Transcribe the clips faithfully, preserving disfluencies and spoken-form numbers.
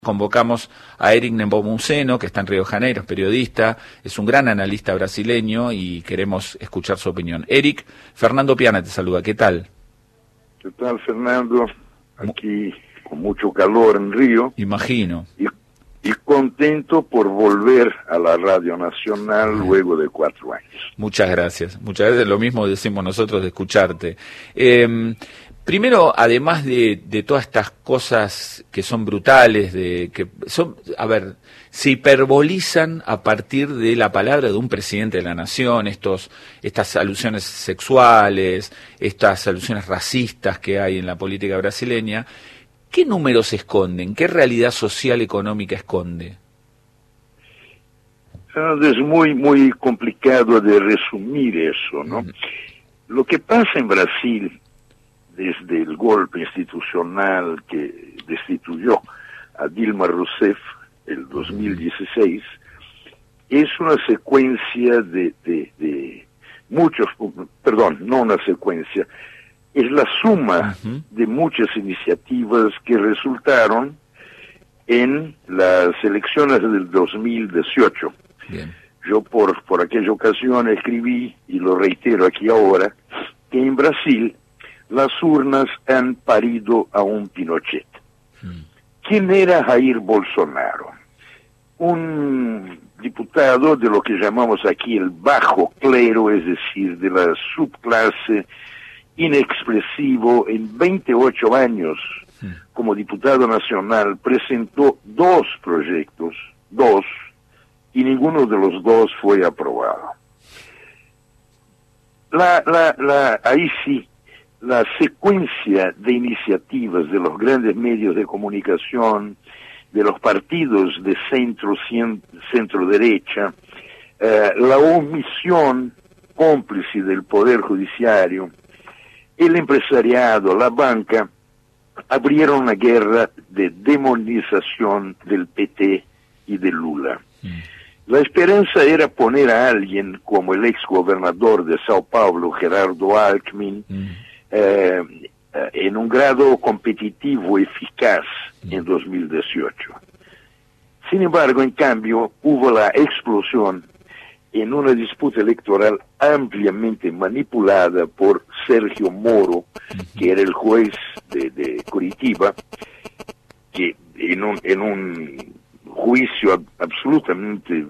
Convocamos a Eric Nepomuceno, que está en Río de Janeiro, es periodista, es un gran analista brasileño y queremos escuchar su opinión. Eric, Fernando Piana te saluda, ¿qué tal? ¿Qué tal, Fernando? Aquí con mucho calor en Río. Imagino. Y, y contento por volver a la Radio Nacional luego de cuatro años. Muchas gracias, muchas gracias, lo mismo decimos nosotros de escucharte. Eh, Primero, además de, de todas estas cosas que son brutales, de que son, a ver, se hiperbolizan a partir de la palabra de un presidente de la nación, estos, estas alusiones sexuales, estas alusiones racistas que hay en la política brasileña, ¿qué números esconden? ¿Qué realidad social económica esconde? Es muy, muy complicado de resumir eso, ¿no? Mm. Lo que pasa en Brasil desde el golpe institucional que destituyó a Dilma Rousseff el dos mil dieciséis, es una secuencia de, de, de muchos, perdón, no una secuencia, es la suma uh-huh. de muchas iniciativas que resultaron en las elecciones del dos mil dieciocho. Bien. Yo por, por aquella ocasión escribí, y lo reitero aquí ahora, que en Brasil las urnas han parido a un Pinochet. Mm. ¿Quién era Jair Bolsonaro? Un diputado de lo que llamamos aquí el bajo clero, es decir, de la subclase, inexpresivo. En veintiocho años, mm. como diputado nacional, presentó dos proyectos, dos, y ninguno de los dos fue aprobado. La, la, la, ahí sí, la secuencia de iniciativas de los grandes medios de comunicación, de los partidos de centro, centro derecha, eh, la omisión cómplice del Poder Judiciario, el empresariado, la banca, abrieron una guerra de demonización del P T y de Lula. Mm. La esperanza era poner a alguien como el exgobernador de Sao Paulo, Gerardo Alckmin, mm. Eh, en un grado competitivo eficaz en dos mil dieciocho. Sin embargo, en cambio, hubo la explosión en una disputa electoral ampliamente manipulada por Sergio Moro, que era el juez de, de Curitiba, que en un, en un juicio ab- absolutamente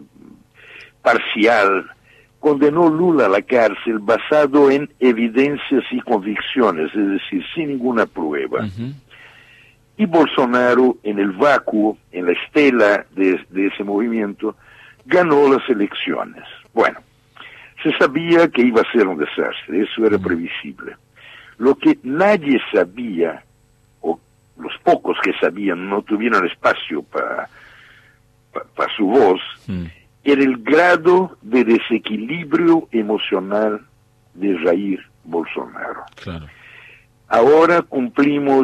parcial condenó Lula a la cárcel basado en evidencias y convicciones, es decir, sin ninguna prueba. Uh-huh. Y Bolsonaro, en el vácuo, en la estela de, de ese movimiento, ganó las elecciones. Bueno, se sabía que iba a ser un desastre, eso era uh-huh. previsible. Lo que nadie sabía, o los pocos que sabían no tuvieron espacio para pa, pa su voz, uh-huh. era el grado de desequilibrio emocional de Jair Bolsonaro. Claro. Ahora cumplimos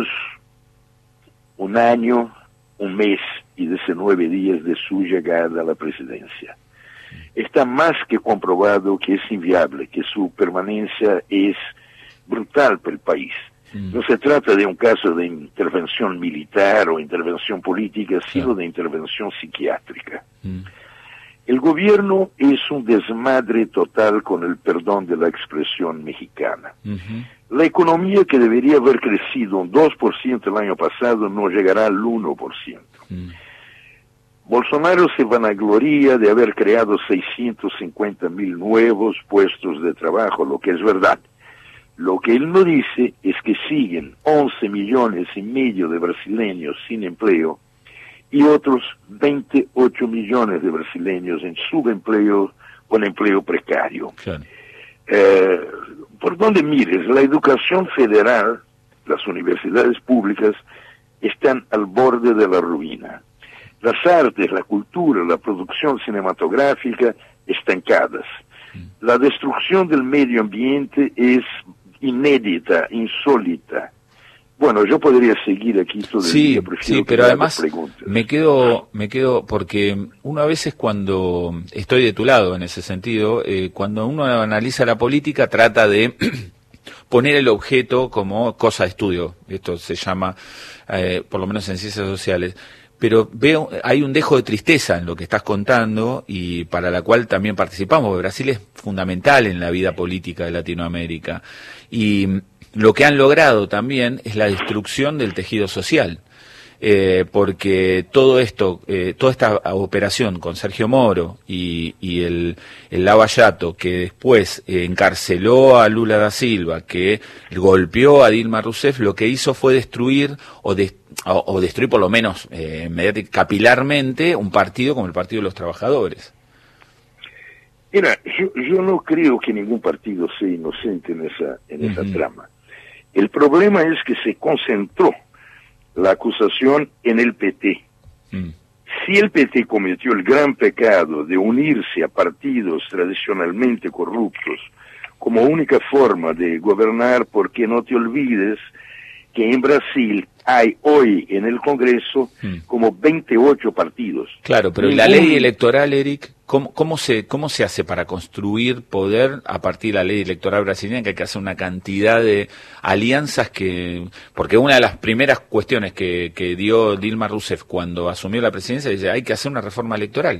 un año, un mes y diecinueve días de su llegada a la presidencia. Está más que comprobado que es inviable, que su permanencia es brutal para el país. Mm. No se trata de un caso de intervención militar o intervención política, sino claro. de intervención psiquiátrica. Mm. El gobierno es un desmadre total, con el perdón de la expresión mexicana. Uh-huh. La economía, que debería haber crecido un dos por ciento el año pasado, no llegará al uno por ciento. Uh-huh. Bolsonaro se vanagloria de haber creado seiscientos cincuenta mil nuevos puestos de trabajo, lo que es verdad. Lo que él no dice es que siguen once millones y medio de brasileños sin empleo, y otros veintiocho millones de brasileños en subempleo con empleo precario. Claro. Eh, por donde mires, la educación federal, las universidades públicas, están al borde de la ruina. Las artes, la cultura, la producción cinematográfica, estancadas. Mm. La destrucción del medio ambiente es inédita, insólita. Bueno, yo podría seguir aquí todo el sí, día. Sí, pero además me quedo, me quedo, porque uno a veces cuando estoy de tu lado en ese sentido, eh, cuando uno analiza la política trata de poner el objeto como cosa de estudio. Esto se llama, eh, por lo menos en ciencias sociales. pero veo, hay un dejo de tristeza en lo que estás contando y para la cual también participamos, porque Brasil es fundamental en la vida política de Latinoamérica. Y lo que han logrado también es la destrucción del tejido social. Eh, porque todo esto, eh, toda esta operación con Sergio Moro y, y el, el Lava Jato, que después eh, encarceló a Lula da Silva, que golpeó a Dilma Rousseff, lo que hizo fue destruir o, de, o, o destruir por lo menos eh, capilarmente un partido como el Partido de los Trabajadores. Mira, yo, yo no creo que ningún partido sea inocente en esa, en uh-huh. esa trama. El problema es que se concentró la acusación en el P T. Mm. Si el P T cometió el gran pecado de unirse a partidos tradicionalmente corruptos como única forma de gobernar, porque no te olvides que en Brasil hay hoy en el Congreso mm. como veintiocho partidos. Claro, pero Ningún... la ley electoral, Eric, ¿cómo, cómo, se, ¿cómo se hace para construir poder a partir de la ley electoral brasileña, que hay que hacer una cantidad de alianzas que... Porque una de las primeras cuestiones que, que dio Dilma Rousseff cuando asumió la presidencia es que hay que hacer una reforma electoral.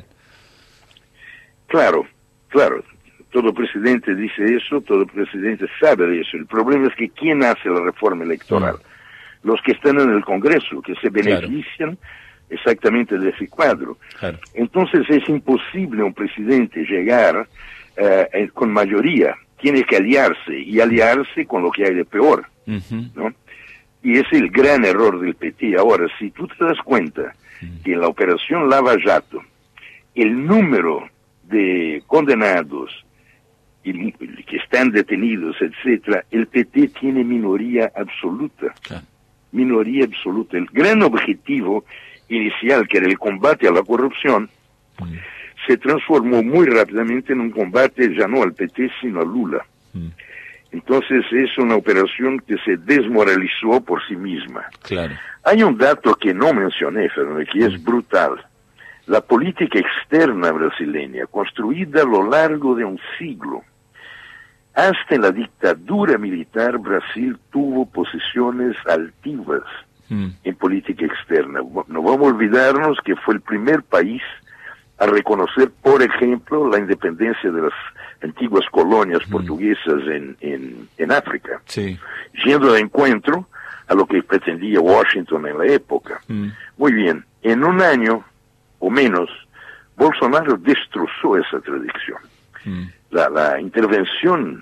Claro, claro. Todo presidente dice eso, todo presidente sabe de eso. El problema es que ¿quién hace la reforma electoral? Mm. Los que están en el Congreso, que se benefician claro. exactamente de ese cuadro. Claro. Entonces es imposible un presidente llegar uh, con mayoría. Tiene que aliarse, y aliarse con lo que hay de peor. Uh-huh. ¿No? Y es el gran error del P T. Ahora, si tú te das cuenta uh-huh. que en la operación Lava Jato, el número de condenados y que están detenidos, etcétera, el P T tiene minoría absoluta. Claro. Minoría absoluta. El gran objetivo inicial, que era el combate a la corrupción, mm. se transformó muy rápidamente en un combate ya no al P T, sino a Lula. Mm. Entonces es una operación que se desmoralizó por sí misma. Claro. Hay un dato que no mencioné, Fernando, que mm. es brutal. La política externa brasileña, construida a lo largo de un siglo, hasta en la dictadura militar, Brasil tuvo posiciones altivas mm. en política externa. No vamos a olvidarnos que fue el primer país a reconocer, por ejemplo, la independencia de las antiguas colonias mm. portuguesas en, en, en África, sí. yendo de encuentro a lo que pretendía Washington en la época. Mm. Muy bien, en un año o menos, Bolsonaro destrozó esa tradición. Mm. La, la intervención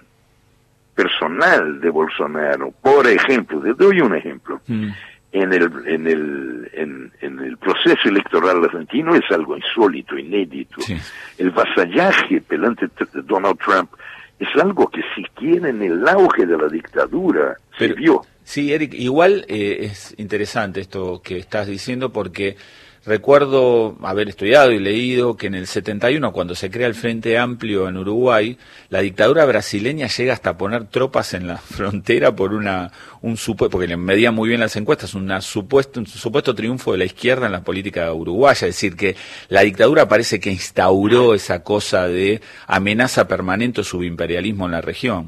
personal de Bolsonaro, por ejemplo, te doy un ejemplo, mm. en el en el en, en el proceso electoral argentino es algo insólito, inédito. Sí. El vasallaje delante de Donald Trump es algo que siquiera en el auge de la dictadura Pero, se vio. Sí, Eric, igual eh, es interesante esto que estás diciendo, porque recuerdo haber estudiado y leído que en el setenta y uno, cuando se crea el Frente Amplio en Uruguay, la dictadura brasileña llega hasta poner tropas en la frontera por una un supuesto, porque le medían muy bien las encuestas, una supuesto, un supuesto triunfo de la izquierda en la política uruguaya. Es decir, que la dictadura parece que instauró esa cosa de amenaza permanente o subimperialismo en la región.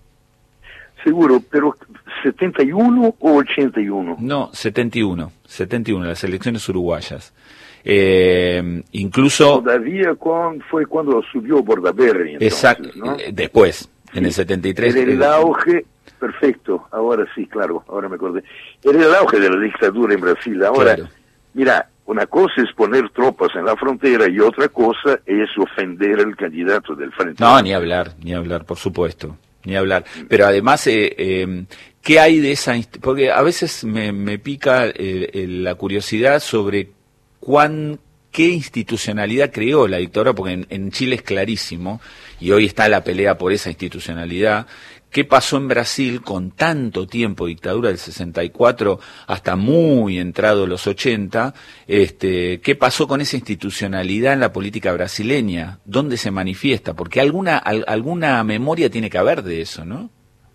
Seguro, pero ¿setenta y uno o ochenta y uno? No, setenta y uno, setenta y uno, las elecciones uruguayas. Eh, incluso... Todavía con, fue cuando subió Bordaberry. Exacto, ¿no? Después, sí. En el setenta y tres... Era el auge, perfecto, ahora sí, claro, ahora me acordé. Era el auge de la dictadura en Brasil. Ahora, claro. Mira, una cosa es poner tropas en la frontera y otra cosa es ofender al candidato del Frente. No, ni hablar, ni hablar, por supuesto. Ni hablar. Pero además, eh, eh, ¿qué hay de esa...? Porque a veces me, me pica eh, eh, la curiosidad sobre cuán, qué institucionalidad creó la dictadura, porque en, en Chile es clarísimo, y hoy está la pelea por esa institucionalidad. ¿Qué pasó en Brasil con tanto tiempo, dictadura del sesenta y cuatro hasta muy entrado los ochenta? Este, ¿qué pasó con esa institucionalidad en la política brasileña? ¿Dónde se manifiesta? Porque alguna al, alguna memoria tiene que haber de eso, ¿no?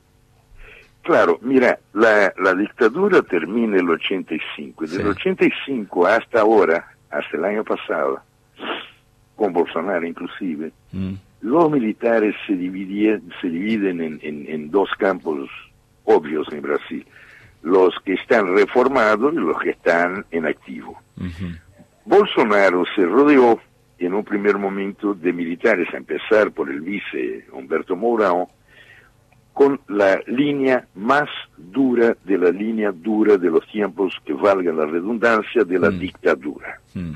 Claro, mira, la, la dictadura termina el ochenta y cinco, y del sí. ochenta y cinco hasta ahora, hasta el año pasado, con Bolsonaro inclusive, mm. los militares se dividen, se dividen en, en, en dos campos obvios en Brasil. los que están reformados y los que están en activo. Uh-huh. Bolsonaro se rodeó en un primer momento de militares, a empezar por el vice Humberto Mourão, con la línea más dura de la línea dura de los tiempos, que valga la redundancia, de la mm. dictadura. Mm.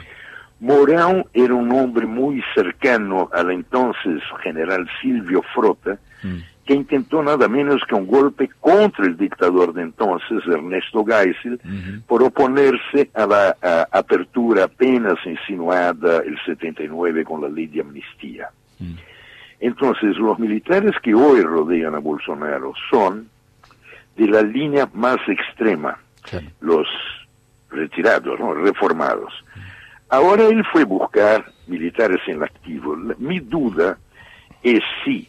Mourão era un hombre muy cercano al entonces general Silvio Frota, mm. que intentó nada menos que un golpe contra el dictador de entonces, Ernesto Geisel, mm-hmm. por oponerse a la a, apertura apenas insinuada el setenta y nueve con la ley de amnistía. Mm. Entonces, los militares que hoy rodean a Bolsonaro son de la línea más extrema, sí. los retirados, ¿no? reformados. Ahora él fue a buscar militares en activo. Mi duda es si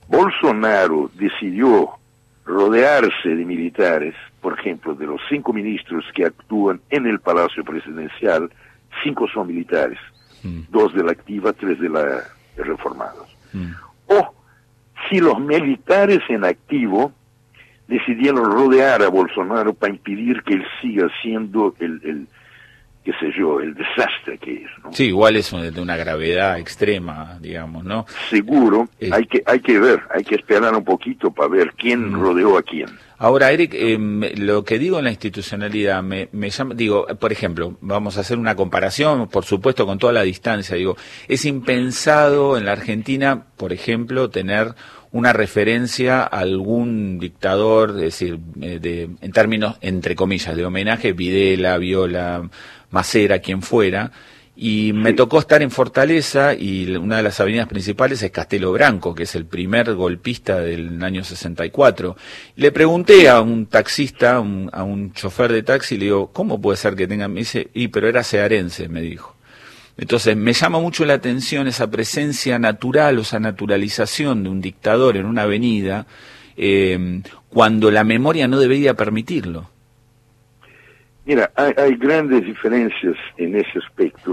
Bolsonaro decidió rodearse de militares, por ejemplo, de los cinco ministros que actúan en el Palacio Presidencial, cinco son militares, mm. dos de la activa, tres de la de reformados. Mm. O si los militares en activo decidieron rodear a Bolsonaro para impedir que él siga siendo el, el qué sé yo, el desastre que es, ¿no? Sí, igual es de una gravedad extrema, digamos, ¿no? Seguro, eh. hay que hay que ver, hay que esperar un poquito para ver quién mm. rodeó a quién. Ahora, Eric, eh, lo que digo en la institucionalidad, me, me llama, digo, por ejemplo, vamos a hacer una comparación, por supuesto, con toda la distancia, digo, es impensado en la Argentina, por ejemplo, tener una referencia a algún dictador, es decir, eh, de, en términos, entre comillas, de homenaje, Videla, Viola, Macera, quien fuera, y me tocó estar en Fortaleza y una de las avenidas principales es Castelo Branco, que es el primer golpista del año sesenta y cuatro. Le pregunté a un taxista, un, a un chofer de taxi, le digo, ¿cómo puede ser que tengan? Me dice, y pero era cearense, me dijo. Entonces me llama mucho la atención esa presencia natural o esa naturalización de un dictador en una avenida, eh, cuando la memoria no debería permitirlo. Mira, hay, hay grandes diferencias en ese aspecto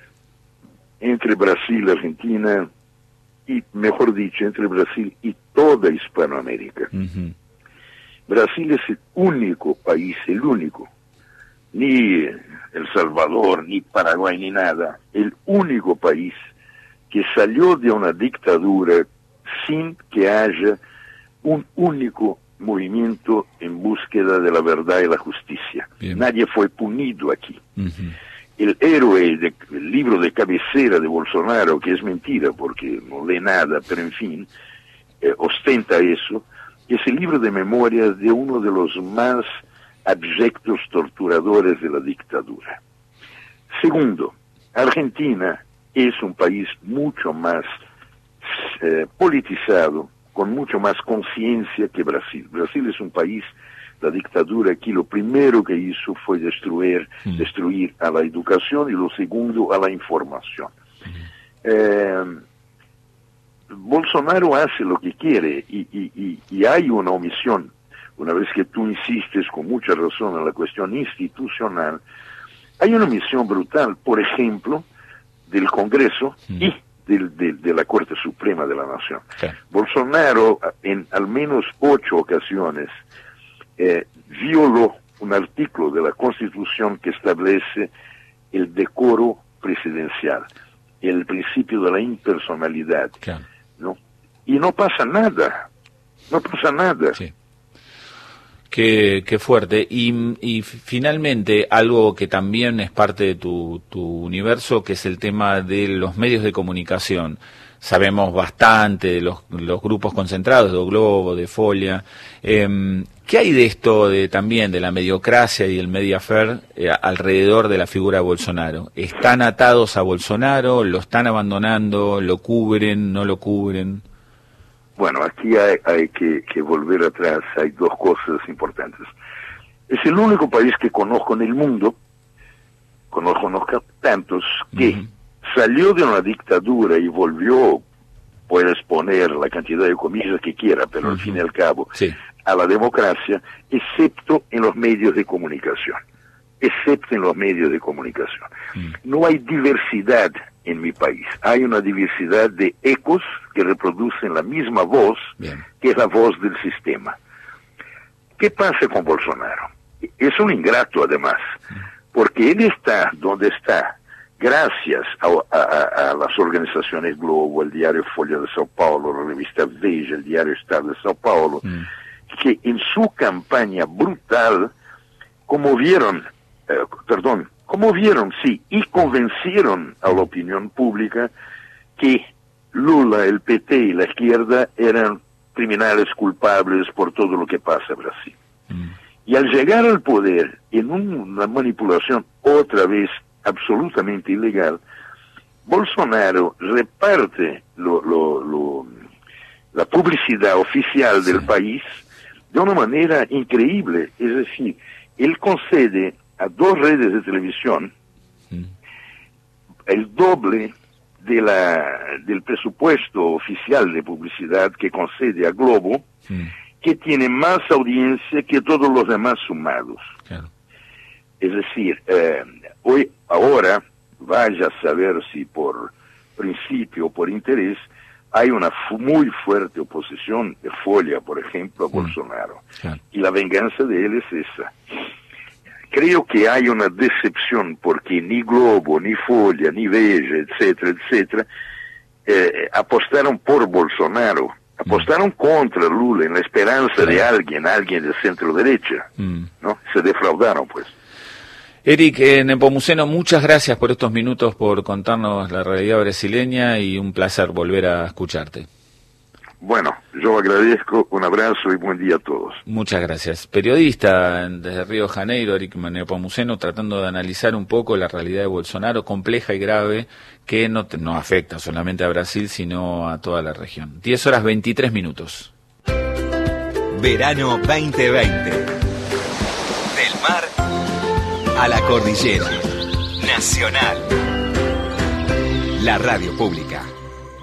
entre Brasil, Argentina, y mejor dicho, entre Brasil y toda Hispanoamérica. Uh-huh. Brasil es el único país, el único, ni El Salvador, ni Paraguay, ni nada, el único país que salió de una dictadura sin que haya un único movimiento en búsqueda de la verdad y la justicia. Bien. Nadie fue punido aquí. Uh-huh. El héroe del de, libro de cabecera de Bolsonaro, que es mentira porque no lee nada, pero en fin, eh, ostenta eso, es el libro de memorias de uno de los más abyectos torturadores de la dictadura. Segundo, Argentina es un país mucho más eh, politizado, con mucho más conciencia que Brasil. Brasil es un país, la dictadura aquí lo primero que hizo fue destruir, mm. destruir a la educación y lo segundo a la información. Mm. Eh, Bolsonaro hace lo que quiere y, y, y, y hay una omisión. Una vez que tú insistes con mucha razón en la cuestión institucional, hay una omisión brutal, por ejemplo, del Congreso mm. y del, de, de la Corte Suprema de la Nación. Sí. Bolsonaro, en al menos ocho ocasiones, eh, violó un artículo de la Constitución que establece el decoro presidencial, el principio de la impersonalidad, sí. ¿no? Y no pasa nada, no pasa nada. Sí. Qué, qué fuerte. Y, y finalmente, algo que también es parte de tu, tu universo, que es el tema de los medios de comunicación. Sabemos bastante de los, los grupos concentrados, de O Globo, de Folia. Eh, ¿Qué hay de esto de también de la mediocracia y el mediafair eh, alrededor de la figura de Bolsonaro? ¿Están atados a Bolsonaro? ¿Lo están abandonando? ¿Lo cubren? ¿No lo cubren? Bueno, aquí hay, hay que, que volver atrás, hay dos cosas importantes. Es el único país que conozco en el mundo, conozco unos tantos, que uh-huh. salió de una dictadura y volvió, puedes poner la cantidad de comillas que quiera, pero uh-huh. al fin y al cabo, sí. a la democracia, excepto en los medios de comunicación, excepto en los medios de comunicación. Uh-huh. No hay diversidad en mi país. Hay una diversidad de ecos que reproducen la misma voz, Bien. que es la voz del sistema. ¿Qué pasa con Bolsonaro? es un ingrato además, porque él está donde está gracias a, a, a las organizaciones Globo, el diario Folha de Sao Paulo, la revista Veja, el diario Estado de Sao Paulo, mm. que en su campaña brutal conmovieron, eh, perdón, conmovieron, sí, y convencieron a la opinión pública que Lula, el P T y la izquierda eran criminales culpables por todo lo que pasa en Brasil. Mm. Y al llegar al poder, en una manipulación otra vez absolutamente ilegal, Bolsonaro reparte lo, lo, lo, la publicidad oficial del sí. país de una manera increíble. Es decir, él concede a dos redes de televisión mm. el doble de la, del presupuesto oficial de publicidad que concede a Globo, mm. que tiene más audiencia que todos los demás sumados. Claro. Es decir, eh, hoy, ahora, vaya a saber si por principio o por interés, hay una fu muy fuerte oposición de Folha, por ejemplo, a mm. Bolsonaro. Claro. Y la venganza de él es esa. Creo que hay una decepción porque ni Globo, ni Folha, ni Veja, etcétera, etcétera, eh, apostaron por Bolsonaro, apostaron mm. contra Lula en la esperanza claro. de alguien, alguien de centro derecha, mm. ¿no? Se defraudaron, pues. Eric eh, Nepomuceno, muchas gracias por estos minutos, por contarnos la realidad brasileña y un placer volver a escucharte. Bueno, yo agradezco, un abrazo y buen día a todos. Muchas gracias. Periodista desde Río de Janeiro, Eric Nepomuceno, tratando de analizar un poco la realidad de Bolsonaro, compleja y grave, que no, no afecta solamente a Brasil, sino a toda la región. diez horas veintitrés minutos. Verano veinte veinte. Del mar a la cordillera. Nacional. La radio pública.